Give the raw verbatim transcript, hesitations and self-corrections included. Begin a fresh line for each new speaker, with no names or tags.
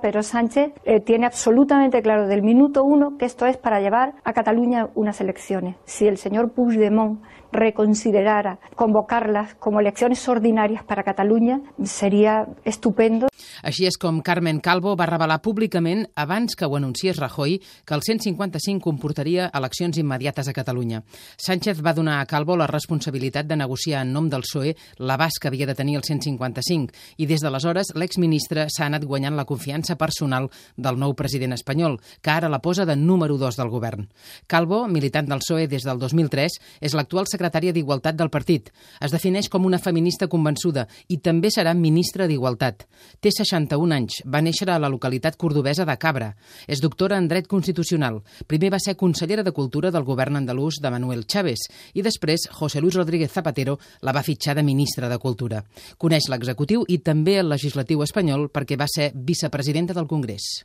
Pedro Sánchez eh, tiene absolutamente claro del minuto uno que esto es para llevar a Cataluña unas elecciones. Si el señor Puigdemont reconsiderara convocarlas como elecciones ordinàries per a Catalunya, seria estupendo.
Així és com Carmen Calvo va revelar públicament, abans que ho anunciés Rajoy, que el cent cinquanta-cinc comportaria eleccions immediates a Catalunya. Sánchez va donar a Calvo la responsabilitat de negociar en nom del P S O E l'abast que havia de tenir el cent cinquanta-cinc i des d'aleshores l'exministre s'ha anat guanyant la confiança personal del nou president espanyol, que ara la posa de número dos del govern. Calvo, militant del P S O E des del dos mil tres, és l'actual secretària d'Igualtat del partit. Es defineix com una feminista convençuda i també serà ministra d'Igualtat. Té seixanta-un anys, va néixer a la localitat cordobesa de Cabra. És doctora en Dret Constitucional. Primer va ser consellera de Cultura del govern andalús de Manuel Chávez i després José Luis Rodríguez Zapatero la va fitxar de ministra de Cultura. Coneix l'executiu i també el legislatiu espanyol perquè va ser vicepresidenta del Congrés.